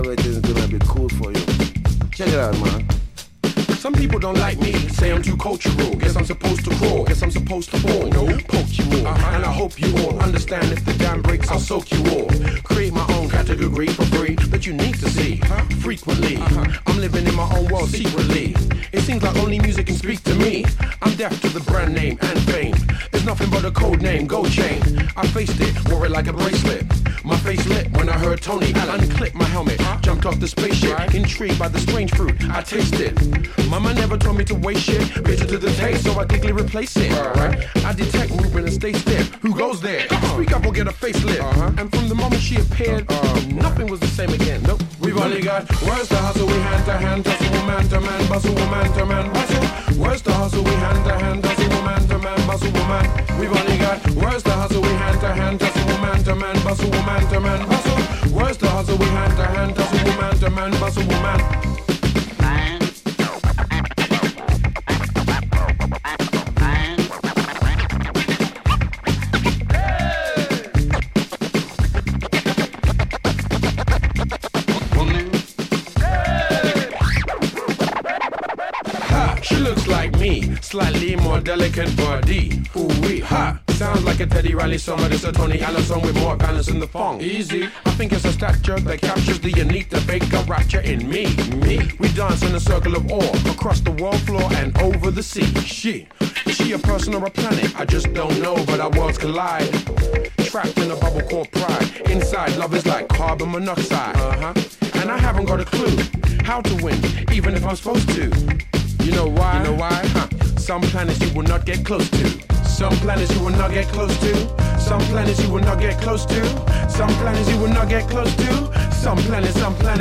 Everything's gonna be cool for you. Check it out, man. Some people don't like me, say I'm too cultural. Guess I'm supposed to crawl, guess I'm supposed to fall. No, poke you all, and I hope you all understand. If the dam breaks, I'll soak you all. Create my own category for free that you need to see frequently. I'm living in my own world secretly. It seems like only music can speak to me. I'm deaf to the brand name and fame. There's nothing but a code name, gold chain. I faced it, wore it like a bracelet. My face lit when I heard Tony unclip my helmet. Jumped off the spaceship, intrigued by the strange fruit I tasted. Mama never told me to waste shit, bitter to the taste, so I quickly replace it. I detect movement and stay stiff. Who goes there? Speak up or get a facelift. And from the moment she appeared, nothing was the same again. Nope. We've only got words to hustle, we hand to hand, tussle, woman to man, bustle, woman to man, bustle. Words to hustle, we hand to hand, tussle, woman to man, bustle, woman. We've only got words to hustle, we hand to hand, tussle, woman to man, bustle, woman to man, bustle. Words to hustle, we hand to hand, tussle, woman to man, bustle, woman. Slightly more delicate body. Ooh-wee, ha. Sounds like a Teddy Riley song, but it's a Tony Allen song with more balance in the funk. Easy. I think it's a stature that captures the Anita Baker rapture in me. We dance in a circle of awe, across the world floor and over the sea. Is she a person or a planet? I just don't know, but our worlds collide. Trapped in a bubble called pride. Inside, love is like carbon monoxide. And I haven't got a clue how to win, even if I'm supposed to. You know why? You know why? Some planets you will not get close to. Some planets you will not get close to. Some planets you will not get close to. Some planets you will not get close to. Some planets